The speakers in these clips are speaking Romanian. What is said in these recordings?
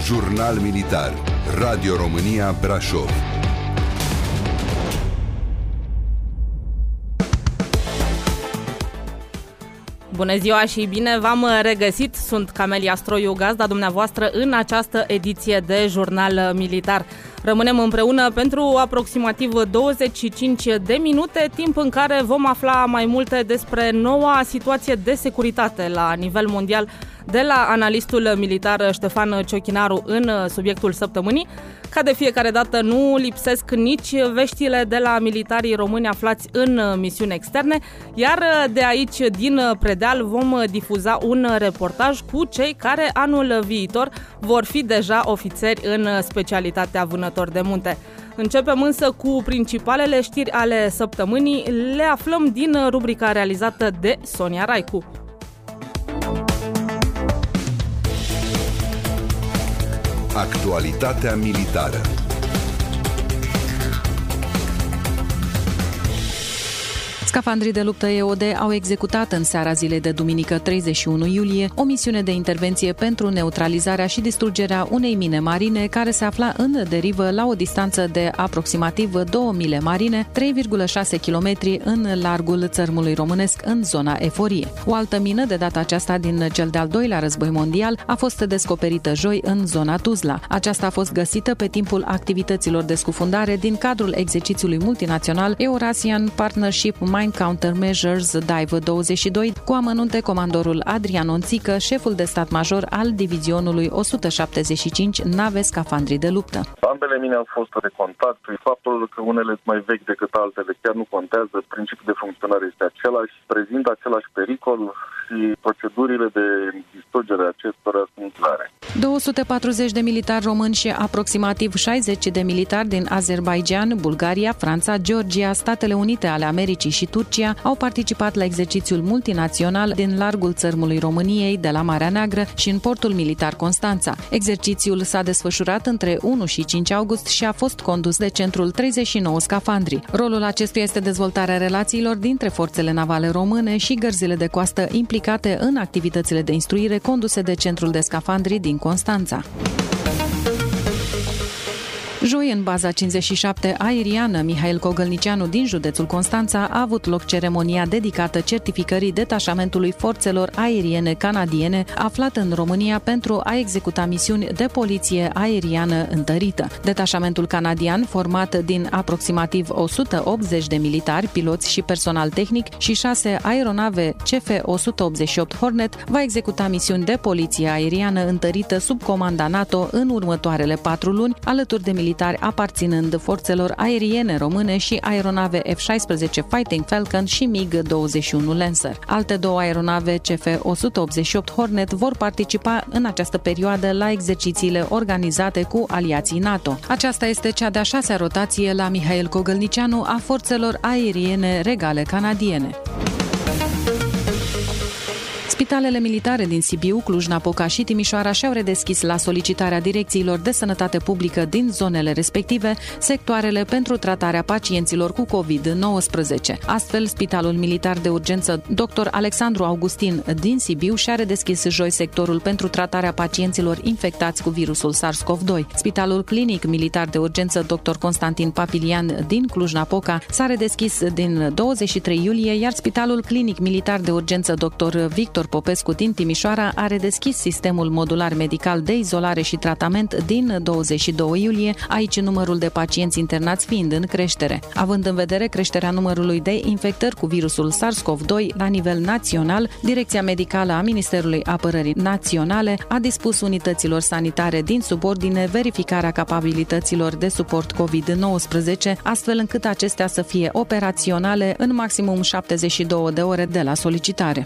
Jurnal Militar. Radio România Brașov. Bună ziua și bine v-am regăsit! Sunt Camelia Stroiu, gazda dumneavoastră în această ediție de Jurnal Militar. Rămânem împreună pentru aproximativ 25 de minute, timp în care vom afla mai multe despre noua situație de securitate la nivel mondial de la analistul militar Ștefan Ciochinaru în subiectul săptămânii. Ca de fiecare dată nu lipsesc nici veștile de la militarii români aflați în misiuni externe, iar de aici, din Predeal, vom difuza un reportaj cu cei care anul viitor vor fi deja ofițeri în specialitatea vânător de munte. Începem însă cu principalele știri ale săptămânii, le aflăm din rubrica realizată de Sonia Raicu. Actualitatea militară. Scafandrii de luptă EOD au executat în seara zilei de duminică 31 iulie o misiune de intervenție pentru neutralizarea și distrugerea unei mine marine care se afla în derivă la o distanță de aproximativ 2 mile marine, 3,6 km în largul țărmului românesc în zona Eforie. O altă mină, de data aceasta din cel de-al doilea război mondial, a fost descoperită joi în zona Tuzla. Aceasta a fost găsită pe timpul activităților de scufundare din cadrul exercițiului multinațional Eurasian Partnership Mine Countermeasures Dive 22, cu amănunte comandorul Adrian Onțică, șeful de stat major al divizionului 175 nave scafandrii de luptă. Ambele mine au fost de contact. Faptul că unele sunt mai vechi decât altele chiar nu contează. Principiul de funcționare este același, prezintă același pericol și procedurile de distrugere acestora sunt clare. 240 de militari români și aproximativ 60 de militari din Azerbaidjan, Bulgaria, Franța, Georgia, Statele Unite ale Americii și Turcia au participat la exercițiul multinațional din largul țărmului României, de la Marea Neagră și în portul militar Constanța. Exercițiul s-a desfășurat între 1 și 5 august și a fost condus de Centrul 39 Scafandri. Rolul acestuia este dezvoltarea relațiilor dintre forțele navale române și gărzile de coastă implicate în activitățile de instruire conduse de Centrul de Scafandri din Constanța. Joi, în baza 57 aeriană Mihail Cogălnicianu din județul Constanța, a avut loc ceremonia dedicată certificării detașamentului forțelor aeriene canadiene aflat în România pentru a executa misiuni de poliție aeriană întărită. Detașamentul canadian, format din aproximativ 180 de militari, piloți și personal tehnic și 6 aeronave CF-188 Hornet, va executa misiuni de poliție aeriană întărită sub comanda NATO în următoarele 4 luni, alături de militari aparținând forțelor aeriene române și aeronave F-16 Fighting Falcon și MiG-21 Lancer. Alte 2 aeronave CF-188 Hornet vor participa în această perioadă la exercițiile organizate cu aliații NATO. Aceasta este cea de-a 6-a rotație la Mihail Cogălnicianu a forțelor aeriene regale canadiene. Spitalele militare din Sibiu, Cluj-Napoca și Timișoara și-au redeschis la solicitarea direcțiilor de sănătate publică din zonele respective sectoarele pentru tratarea pacienților cu COVID-19. Astfel, Spitalul Militar de Urgență Dr. Alexandru Augustin din Sibiu și-a redeschis joi sectorul pentru tratarea pacienților infectați cu virusul SARS-CoV-2. Spitalul Clinic Militar de Urgență Dr. Constantin Papilian din Cluj-Napoca s-a redeschis din 23 iulie, iar Spitalul Clinic Militar de Urgență Dr. Victor Popescu din Timișoara a redeschis sistemul modular medical de izolare și tratament din 22 iulie, aici numărul de pacienți internați fiind în creștere. Având în vedere creșterea numărului de infectări cu virusul SARS-CoV-2 la nivel național, Direcția Medicală a Ministerului Apărării Naționale a dispus unităților sanitare din subordine verificarea capabilităților de suport COVID-19, astfel încât acestea să fie operaționale în maximum 72 de ore de la solicitare.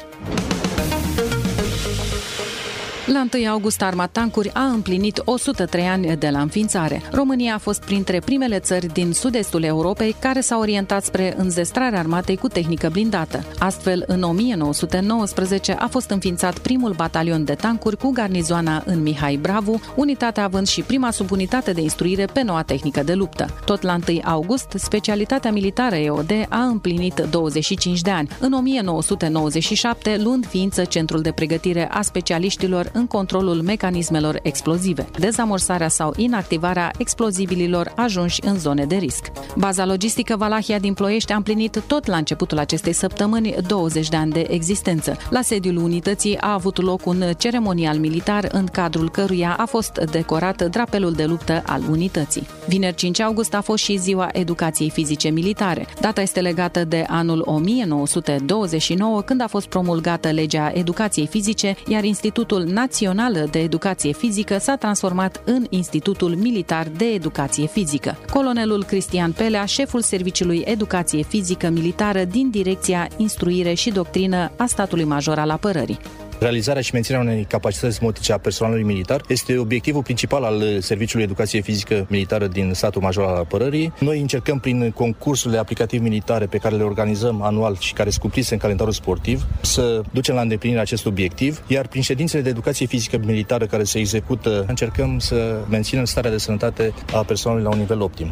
La 1 august, Arma Tancuri a împlinit 103 ani de la înființare. România a fost printre primele țări din sud-estul Europei care s-au orientat spre înzestrarea armatei cu tehnică blindată. Astfel, în 1919 a fost înființat primul batalion de tancuri cu garnizoana în Mihai Bravu, unitatea având și prima subunitate de instruire pe noua tehnică de luptă. Tot la 1 august, specialitatea militară EOD a împlinit 25 de ani. În 1997, luând ființă Centrul de Pregătire a Specialiștilor în controlul mecanismelor explozive, dezamorsarea sau inactivarea explozibililor ajunși în zone de risc. Baza logistică Valahia din Ploiești a împlinit tot la începutul acestei săptămâni 20 de ani de existență. La sediul unității a avut loc un ceremonial militar în cadrul căruia a fost decorat drapelul de luptă al unității. Vineri 5 august a fost și Ziua Educației Fizice Militare. Data este legată de anul 1929, când a fost promulgată legea educației fizice, iar Institutul Național de Educație Fizică s-a transformat în Institutul Militar de Educație Fizică. Colonelul Cristian Pelea, șeful Serviciului Educație Fizică Militară din Direcția Instruire și Doctrină a Statului Major al Apărării. Realizarea și menținerea unei capacități motrice a personalului militar este obiectivul principal al Serviciului Educație Fizică Militară din Statul Major al Apărării. Noi încercăm prin concursurile aplicativ militare pe care le organizăm anual și care sunt cuprinse în calendarul sportiv să ducem la îndeplinirea acest obiectiv, iar prin ședințele de educație fizică militară care se execută încercăm să menținem starea de sănătate a personalului la un nivel optim.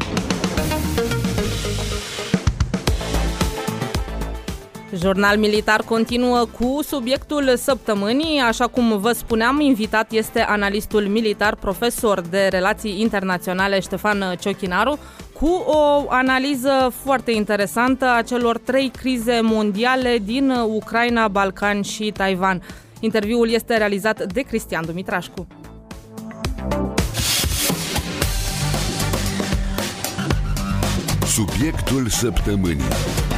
Jurnal Militar continuă cu subiectul săptămânii. Așa cum vă spuneam, invitat este analistul militar, profesor de relații internaționale Ștefan Ciochinaru, cu o analiză foarte interesantă a celor 3 crize mondiale din Ucraina, Balcani și Taiwan. Interviul este realizat de Cristian Dumitrașcu. Subiectul săptămânii.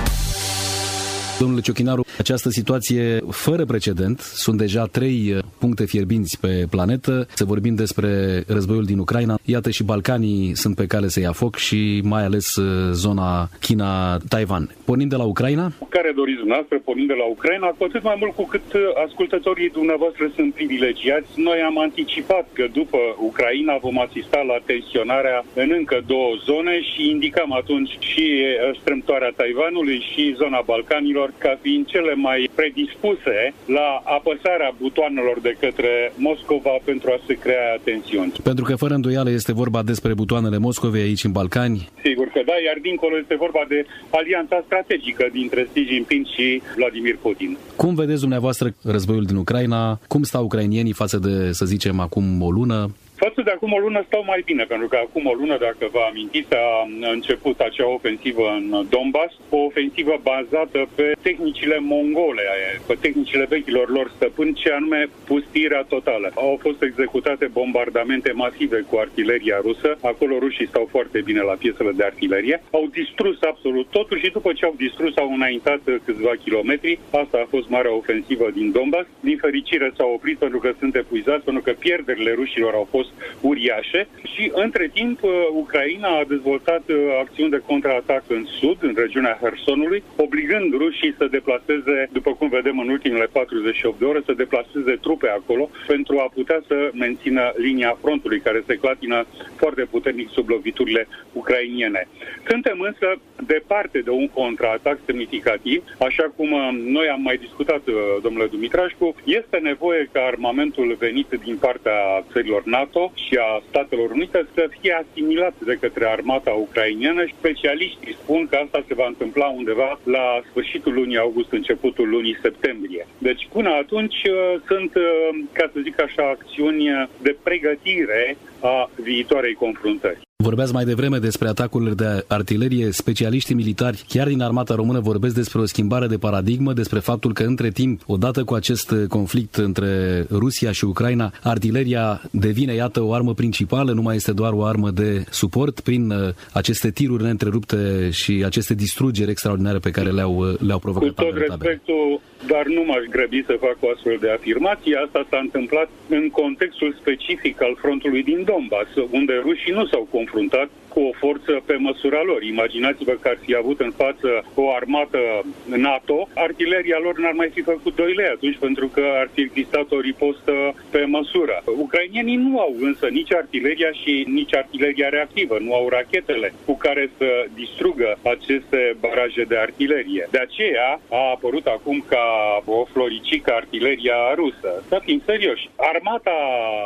Domnule Ciochinaru, această situație fără precedent, sunt deja 3 puncte fierbinți pe planetă, să vorbim despre războiul din Ucraina, iată și Balcanii sunt pe cale să ia foc și mai ales zona China-Taiwan. Pornim de la Ucraina? Care doriți dumneavoastră, pornim de la Ucraina, cu atât mai mult cu cât ascultătorii dumneavoastră sunt privilegiați. Noi am anticipat că după Ucraina vom asista la tensionarea în încă 2 zone și indicam atunci și strâmtoarea Taiwanului și zona Balcanilor ca fiind cele mai predispuse la apăsarea butoanelor de către Moscova pentru a se crea tensiuni. Pentru că fără îndoială este vorba despre butoanele Moscovei aici în Balcani. Sigur că da, iar dincolo este vorba de alianța strategică dintre Xi Jinping și Vladimir Putin. Cum vedeți dumneavoastră războiul din Ucraina? Cum stau ucrainienii față de, să zicem, acum o lună? Față de acum o lună stau mai bine, pentru că acum o lună, dacă vă amintiți, a început acea ofensivă în Donbass, o ofensivă bazată pe tehnicile mongole, pe tehnicile vechilor lor stăpâni, ce anume pustirea totală. Au fost executate bombardamente masive cu artileria rusă, acolo rușii stau foarte bine la piesele de artilerie, au distrus absolut totul și după ce au distrus au înaintat câțiva kilometri. Asta a fost marea ofensivă din Donbass. Din fericire s-au oprit pentru că sunt epuizați, pentru că pierderile rușilor au fost uriașe și între timp Ucraina a dezvoltat acțiuni de contraatac în sud, în regiunea Hersonului, obligând rușii să deplaseze, după cum vedem în ultimele 48 de ore, să deplaseze trupe acolo pentru a putea să mențină linia frontului, care se clatină foarte puternic sub loviturile ucrainiene. Suntem însă departe de un contraatac semnificativ, așa cum noi am mai discutat, domnule Dumitrașcu, este nevoie ca armamentul venit din partea țărilor NATO și a Statelor Unite să fie asimilat de către armata ucrainiană și specialiștii spun că asta se va întâmpla undeva la sfârșitul lunii august, începutul lunii septembrie. Deci până atunci sunt, ca să zic așa, acțiuni de pregătire a viitoarei confruntări. Vorbeați mai devreme despre atacurile de artilerie. Specialiștii militari, chiar din armata română, vorbesc despre o schimbare de paradigmă, despre faptul că între timp, odată cu acest conflict între Rusia și Ucraina, artileria devine, iată, o armă principală, nu mai este doar o armă de suport prin aceste tiruri neîntrerupte și aceste distrugeri extraordinare pe care le-au provocat. Cu tot respectul, dar nu m-aș grăbi să fac o astfel de afirmație. Asta s-a întâmplat în contextul specific al frontului din Donbass, unde rușii nu s-au confruntat cu o forță pe măsura lor. Imaginați-vă că ar fi avut în față o armată NATO, artileria lor n-ar mai fi făcut 2 lei atunci, pentru că ar fi existat o ripostă pe măsură. Ucrainienii nu au însă nici artileria și nici artileria reactivă, nu au rachetele cu care să distrugă aceste baraje de artilerie. De aceea a apărut acum ca o floricică artileria rusă. Să fim serioși. Armata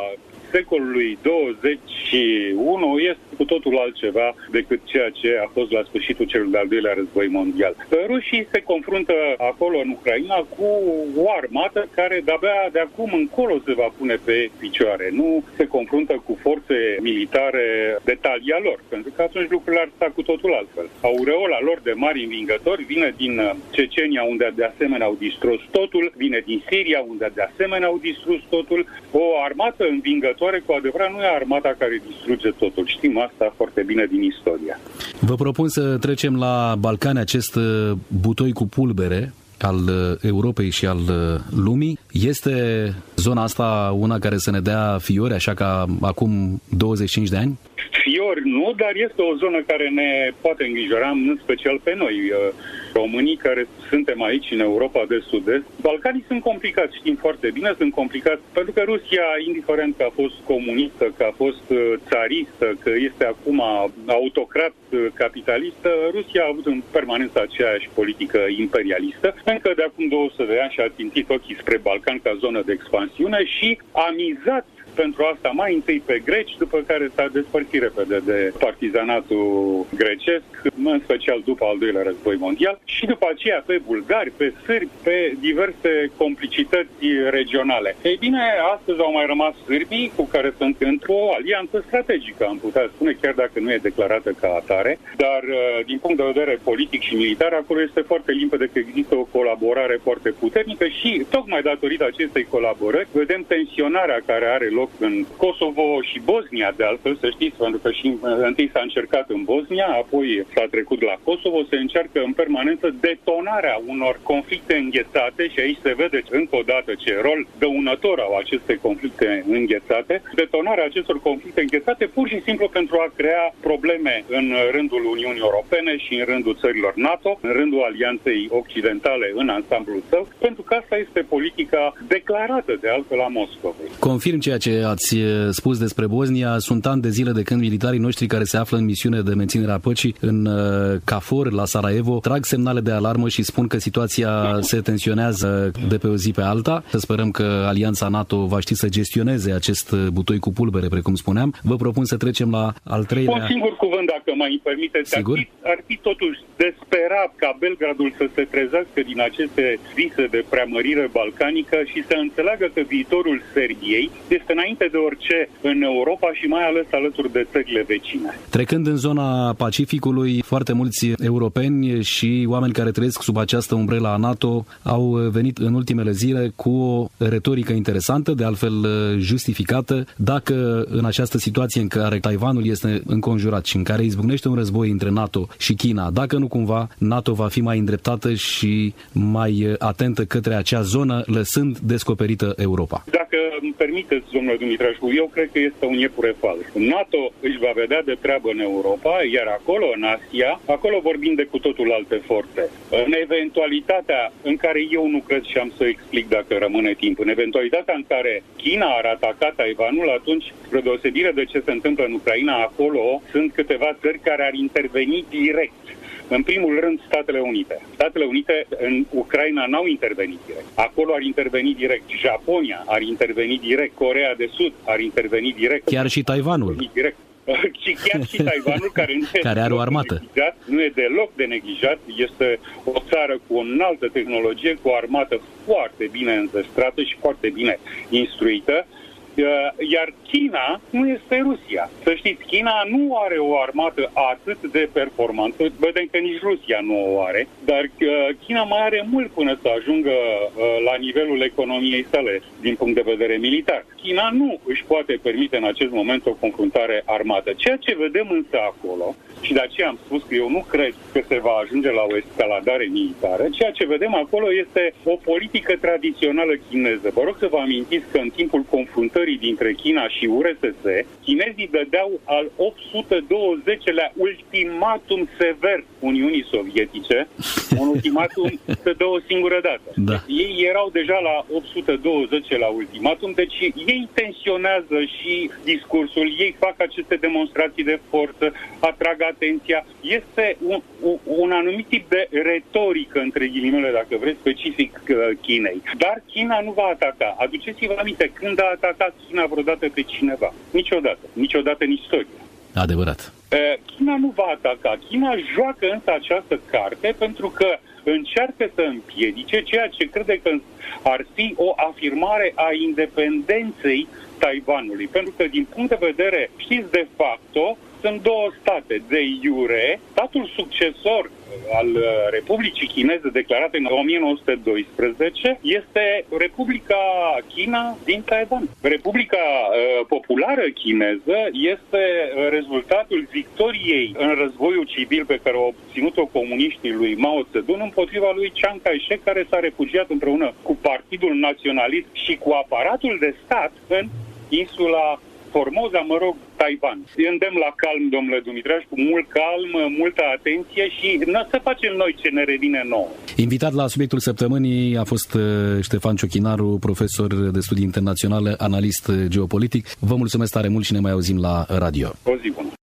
secolului 21 este cu totul altceva decât ceea ce a fost la sfârșitul celui de-al doilea război mondial. Rușii se confruntă acolo în Ucraina cu o armată care de-abia de acum încolo se va pune pe picioare. Nu se confruntă cu forțe militare de talia lor, pentru că atunci lucrurile ar sta cu totul altfel. Aureola lor de mari învingători vine din Cecenia, unde de asemenea au distrus totul, vine din Siria, unde de asemenea au distrus totul. O armată învingătoare cu adevărat nu e armata care distruge totul. Știm asta foarte bine din istoria. Vă propun să trecem la Balcani, acest butoi cu pulbere al Europei și al lumii. Este zona asta una care să ne dea fiori, așa ca acum 25 de ani? Fiori nu, dar este o zonă care ne poate îngrijora, în special pe noi, românii care suntem aici în Europa de Sud-Est. Balcanii sunt complicați, știm foarte bine, sunt complicați pentru că Rusia, indiferent că a fost comunistă, că a fost țaristă, că este acum autocrat capitalistă, Rusia a avut în permanență aceeași politică imperialistă. Încă de acum 200 de ani și-a țintit ochii spre Balcan ca zonă de expansiune și a mizat pentru asta mai întâi pe greci, după care s-a despărțit repede de partizanatul grecesc, în special după al doilea război mondial, și după aceea pe bulgari, pe sârbi, pe diverse complicități regionale. Ei bine, astăzi au mai rămas sârbii cu care sunt într-o alianță strategică, am putea spune, chiar dacă nu e declarată ca atare, dar din punct de vedere politic și militar, acolo este foarte limpede că există o colaborare foarte puternică și tocmai datorită acestei colaborări vedem tensionarea care are loc în Kosovo și Bosnia, de altfel, să știți, pentru că și întâi s-a încercat în Bosnia, apoi s-a trecut la Kosovo, se încearcă în permanență detonarea unor conflicte înghețate și aici se vede încă o dată ce rol dăunător au aceste conflicte înghețate, detonarea acestor conflicte înghețate pur și simplu pentru a crea probleme în rândul Uniunii Europene și în rândul țărilor NATO, în rândul Alianței Occidentale în ansamblul său, pentru că asta este politica declarată de altfel a Moscovei. Confirm ceea ce ați spus despre Bosnia. Sunt ani de zile de când militarii noștri care se află în misiune de menținere a păcii în KFOR, la Sarajevo, trag semnale de alarmă și spun că situația se tensionează de pe o zi pe alta. Să sperăm că Alianța NATO va ști să gestioneze acest butoi cu pulbere, precum spuneam. Vă propun să trecem la al treilea... Un singur cuvânt, dacă mai permiteți. Ar fi totuși desperat ca Belgradul să se trezească din aceste vise de preamărire balcanică și să înțeleagă că viitorul Serbiei este înainte de orice în Europa și mai ales alături de țările vecine. Trecând în zona Pacificului, foarte mulți europeni și oameni care trăiesc sub această umbrela a NATO au venit în ultimele zile cu o retorică interesantă, de altfel justificată. Dacă în această situație în care Taiwanul este înconjurat și în care izbucnește un război între NATO și China, dacă nu cumva NATO va fi mai îndreptată și mai atentă către acea zonă, lăsând descoperită Europa. Dacă îmi permiteți, domnule Dumitrașcu, eu cred că este un iepure fals. NATO își va vedea de treabă în Europa, iar acolo, în Asia, acolo vorbim de cu totul alte forțe. În eventualitatea în care eu nu cred și am să explic dacă rămâne timp, în eventualitatea în care China ar ataca Taiwanul, atunci, spre deosebire de ce se întâmplă în Ucraina, acolo sunt câteva țări care ar interveni direct. În primul rând, Statele Unite. Statele Unite în Ucraina n-au intervenit direct. Acolo ar interveni direct. Japonia ar interveni direct. Coreea de Sud ar interveni direct. Chiar și Taiwanul. Direct. Și chiar și Taiwanul, care are o armată. Nu e deloc de neglijat. Este o țară cu o înaltă tehnologie, cu o armată foarte bine înzestrată și foarte bine instruită. Iar China nu este Rusia. Să știți, China nu are o armată atât de performantă, vedem că nici Rusia nu o are, dar China mai are mult până să ajungă la nivelul economiei sale din punct de vedere militar. China nu își poate permite în acest moment o confruntare armată. Ceea ce vedem însă acolo, și de aceea am spus că eu nu cred că se va ajunge la o escaladare militară, ceea ce vedem acolo este o politică tradițională chineză. Vă rog să vă amintiți că în timpul confruntării dintre China și URSS, chinezii dădeau al 820-lea ultimatum sever Uniunii Sovietice, un ultimatum se dă o singură dată. Da. Ei erau deja la 820-lea ultimatum, deci ei tensionează și discursul, ei fac aceste demonstrații de forță, atrag atenția. Este un anumit tip de retorică, între ghilimele, dacă vreți, specific Chinei. Dar China nu va ataca. Aduceți-vă aminte, când a atacat atacat China vreodată pe cineva. Niciodată în istorie. Adevărat. China nu va ataca. China joacă însă această carte pentru că încearcă să împiedice ceea ce crede că ar fi o afirmare a independenței Taiwanului. Pentru că din punct de vedere, știți, de facto, sunt două state. De iure, statul succesor al Republicii Chineze declarat în 1912 este Republica China din Taiwan. Republica Populară Chineză este rezultatul victoriei în războiul civil pe care au obținut-o comuniștii lui Mao Zedong împotriva lui Chiang Kai-shek, care s-a refugiat împreună cu Partidul Naționalist și cu aparatul de stat în insula Formosa, Taiwan. Îndemn la calm, domnule Dumitraș, cu mult calm, multă atenție și să facem noi ce ne revine nouă. Invitat la subiectul săptămânii a fost Ștefan Ciochinaru, profesor de studii internaționale, analist geopolitic. Vă mulțumesc tare mult și ne mai auzim la radio. O zi bună!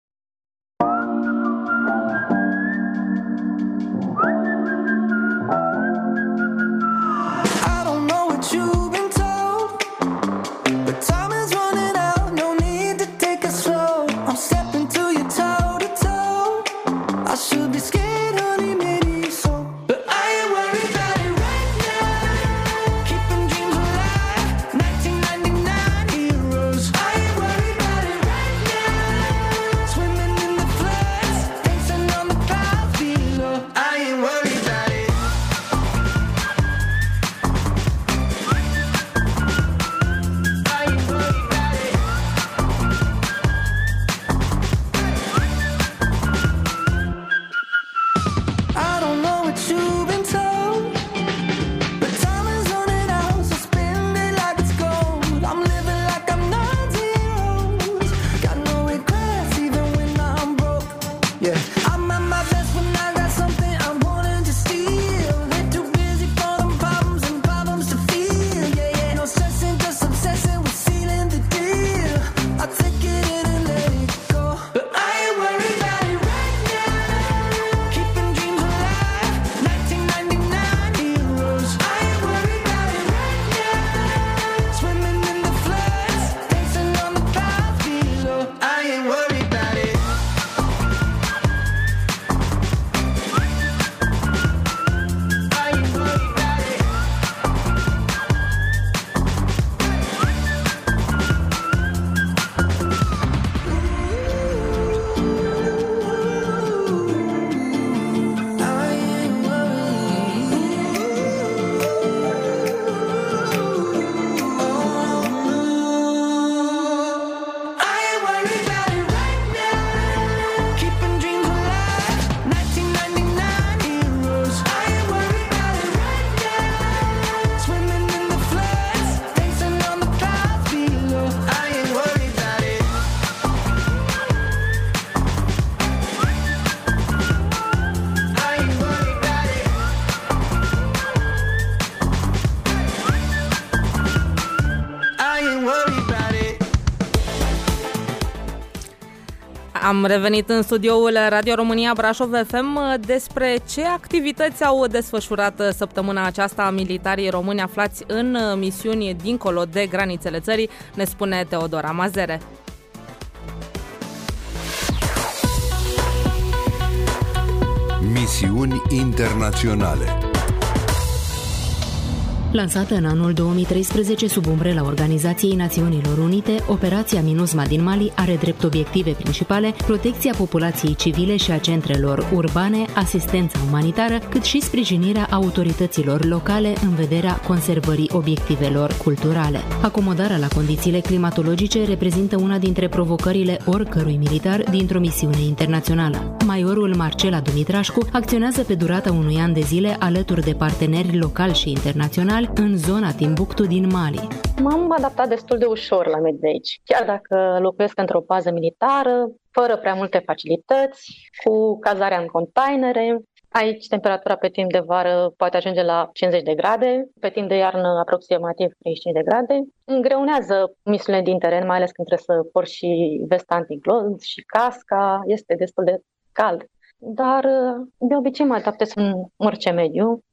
Am revenit în studioul Radio România Brașov FM. Despre ce activități au desfășurat săptămâna aceasta militarii români aflați în misiuni dincolo de granițele țării, ne spune Teodora Mazere. Misiuni internaționale. Lansată în anul 2013 sub umbrela Organizației Națiunilor Unite, operația MINUSMA din Mali are drept obiective principale protecția populației civile și a centrelor urbane, asistența umanitară, cât și sprijinirea autorităților locale în vederea conservării obiectivelor culturale. Acomodarea la condițiile climatologice reprezintă una dintre provocările oricărui militar dintr-o misiune internațională. Majorul Marcela Dumitrașcu acționează pe durata unui an de zile alături de parteneri locali și internaționali în zona Timbuktu din Mali. M-am adaptat destul de ușor la mediul de aici, chiar dacă locuiesc într-o bază militară, fără prea multe facilități, cu cazarea în containere. Aici temperatura pe timp de vară poate ajunge la 50 de grade, pe timp de iarnă aproximativ 35 de grade. Îngreunează misiunile din teren, mai ales când trebuie să porți și vesta antiglonț și casca, este destul de cald. Dar de obicei mă adaptez în orice mediu.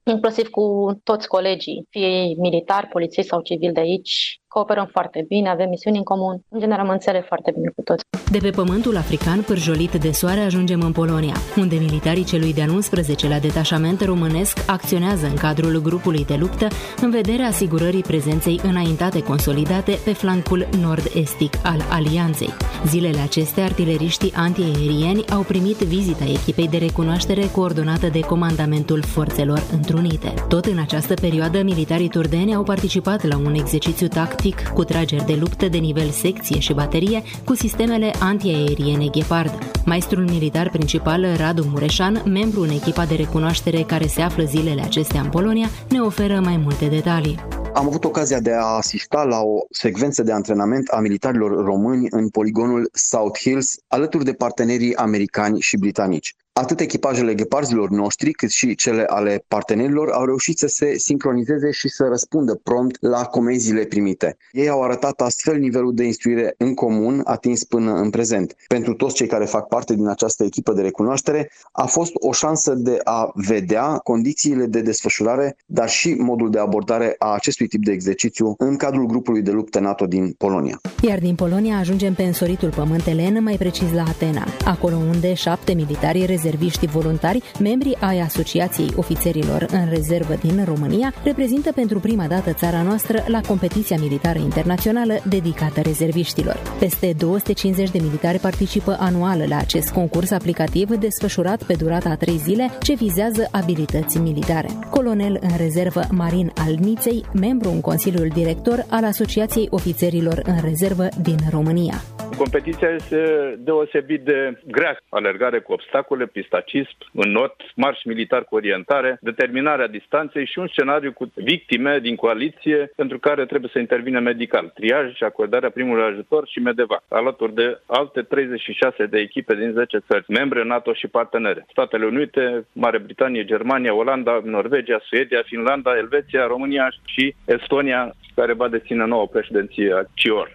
inclusiv cu toți colegii, fie ei militari, polițiști sau civili de aici. Cooperăm foarte bine, avem misiuni în comun. În general, mă înțeleg foarte bine cu toți. De pe pământul african, pârjolit de soare, ajungem în Polonia, unde militarii celui de-al 11-lea detașament românesc acționează în cadrul grupului de luptă în vederea asigurării prezenței înaintate consolidate pe flancul nord-estic al alianței. Zilele acestea, artileriștii antiaerieni au primit vizita echipei de recunoaștere coordonată de Comandamentul Forțelor Întrunite. Tot în această perioadă, militarii turdeni au participat la un exercițiu tactic cu trageri de luptă de nivel secție și baterie cu sistemele antiaeriene Gepard. Maestrul militar principal Radu Mureșan, membru în echipa de recunoaștere care se află zilele acestea în Polonia, ne oferă mai multe detalii. Am avut ocazia de a asista la o secvență de antrenament a militarilor români în poligonul South Hills, alături de partenerii americani și britanici. Atât echipajele gheparzilor noștri, cât și cele ale partenerilor au reușit să se sincronizeze și să răspundă prompt la comenzile primite. Ei au arătat astfel nivelul de instruire în comun atins până în prezent. Pentru toți cei care fac parte din această echipă de recunoaștere, a fost o șansă de a vedea condițiile de desfășurare, dar și modul de abordare a acestui tip de exercițiu în cadrul grupului de luptă NATO din Polonia. Iar din Polonia ajungem pe însoritul pământ elen, mai precis la Atena, acolo unde 7 militari rezerviști voluntari, membri ai Asociației Ofițerilor în Rezervă din România, reprezintă pentru prima dată țara noastră la competiția militară internațională dedicată rezerviștilor. Peste 250 de militari participă anual la acest concurs aplicativ desfășurat pe durata a 3 zile, ce vizează abilități militare. Colonel în rezervă Marin al Niței, membru în Consiliul Director al Asociației Ofițerilor în Rezervă din România. Competiția este deosebit de grea. Alergare cu obstacole, pistacism, înot, marș militar cu orientare, determinarea distanței și un scenariu cu victime din coaliție pentru care trebuie să intervină medical, triaj și acordarea primului ajutor și medevac, alături de alte 36 de echipe din 10 țări, membre NATO și partenere. Statele Unite, Marea Britanie, Germania, Olanda, Norvegia, Suedia, Finlanda, Elveția, România și Estonia, care va deține noua președinție a CIOR.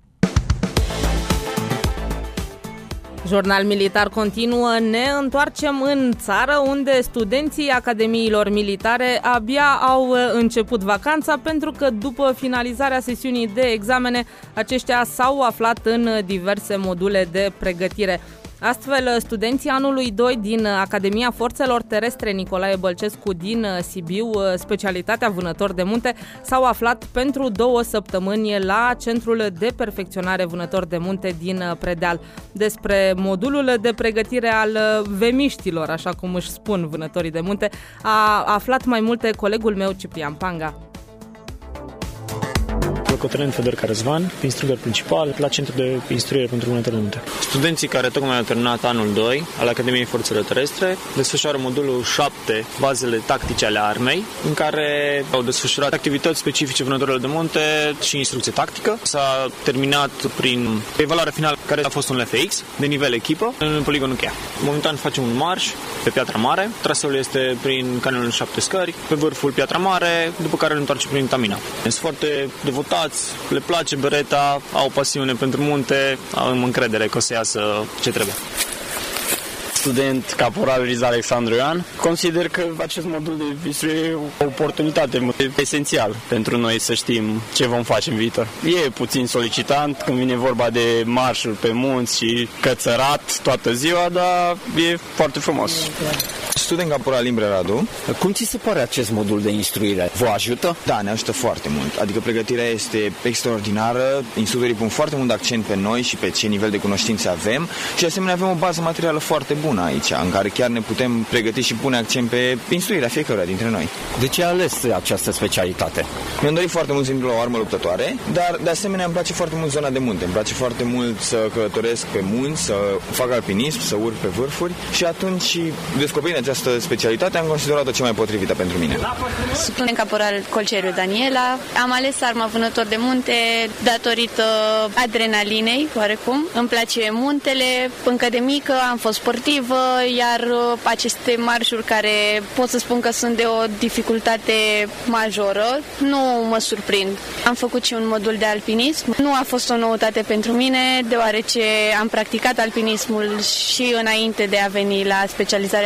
Jurnal militar continuă, ne întoarcem în țară unde studenții academiilor militare abia au început vacanța pentru că după finalizarea sesiunii de examene aceștia s-au aflat în diverse module de pregătire. Astfel, studenții anului 2 din Academia Forțelor Terestre Nicolae Bălcescu din Sibiu, specialitatea vânător de munte, s-au aflat pentru 2 săptămâni la Centrul de Perfecționare Vânător de Munte din Predeal. Despre modulul de pregătire al vemiștilor, așa cum își spun vânătorii de munte, a aflat mai multe colegul meu Ciprian Panga. Locotenent Fedor Răzvan, instructor principal la Centrul de Instruire pentru Vânători de Munte. Studenții care tocmai au terminat anul 2 al Academiei Forțelor Terestre desfășoară modulul 7, bazele tactice ale armei, în care au desfășurat activități specifice vânătorilor de munte și instrucție tactică. S-a terminat prin evaluarea finală, care a fost un LFX de nivel echipă în poligonul Cheia. Momentan facem un marș pe Piatra Mare. Traseul este prin canalul 7 scări, pe vârful Piatra Mare, după care ne întoarcem prin Tamina. Sunt foarte devotați, le place bereta, au pasiune pentru munte, am încredere că o să iasă ce trebuie. Student caporal Riz Alexandru Ioan, consider că acest modul de instruire e o oportunitate esențial pentru noi să știm ce vom face în viitor. E puțin solicitant când vine vorba de marșuri pe munți și cățărat toată ziua, dar e foarte frumos. Student caporal Imre Radu. Cum ți se pare acest modul de instruire? Vă ajută? Da, ne ajută foarte mult. Adică pregătirea este extraordinară, instructorii pun foarte mult accent pe noi și pe ce nivel de cunoștințe avem și de asemenea avem o bază materială foarte bună aici, în care chiar ne putem pregăti și pune accent pe instruirea fiecăruia dintre noi. De ce ai ales această specialitate? Mi-am dorit foarte mult să intru la o armă luptătoare, dar de asemenea îmi place foarte mult zona de munte. Îmi place foarte mult să călătoresc pe munți, să fac alpinism, să urc pe vârfuri și atunci, descoperind această specialitate, am considerat-o cea mai potrivită pentru mine. Student caporal Colceriu Daniela. Am ales arma vânător de munte datorită adrenalinei, oarecum. Îmi place muntele, încă de mică am fost sportivă, iar aceste marșuri care pot să spun că sunt de o dificultate majoră, nu mă surprind. Am făcut și un modul de alpinism. Nu a fost o noutate pentru mine, deoarece am practicat alpinismul și înainte de a veni la specializarea vânător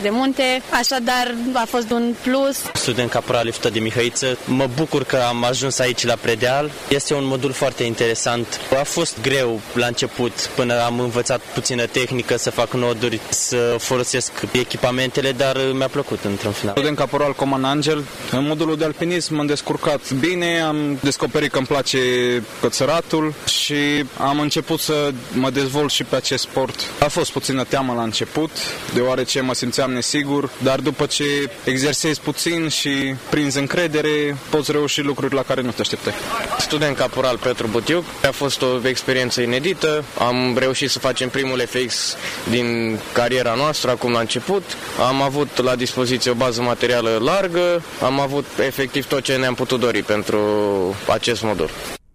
de munte, așadar a fost un plus. Student caporal liftă de Mihăiță. Mă bucur că am ajuns aici la predeal. Este un modul foarte interesant. A fost greu la început până am învățat puțină tehnică, să fac noduri, să folosesc echipamentele, dar mi-a plăcut într-un final. Student caporal Coman Angel. În modulul de alpinism m-am descurcat bine, am descoperit că îmi place cățăratul și am început să mă dezvolt și pe acest sport. A fost puțină teamă la început, deoarece mă simțeam nesigur, dar după ce exersezi puțin și prinzi încredere, poți reuși lucruri la care nu te așteptai. Student caporal Petru Butiuc. A fost o experiență inedită. Am reușit să facem primul FX din cariera noastră, acum la început. Am avut la dispoziție o bază materială largă. Am avut efectiv tot ce ne-am putut dori pentru acest modul.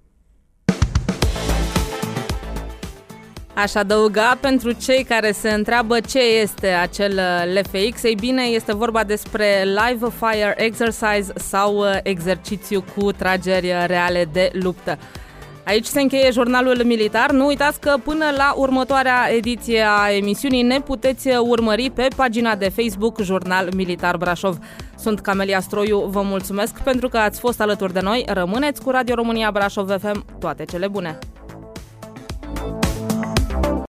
Aș adăuga, pentru cei care se întreabă ce este acel LFX, ei bine, este vorba despre Live Fire Exercise sau exercițiu cu trageri reale de luptă. Aici se încheie jurnalul militar. Nu uitați că până la următoarea ediție a emisiunii ne puteți urmări pe pagina de Facebook Jurnal Militar Brașov. Sunt Camelia Stroiu, vă mulțumesc pentru că ați fost alături de noi. Rămâneți cu Radio România Brașov FM. Toate cele bune!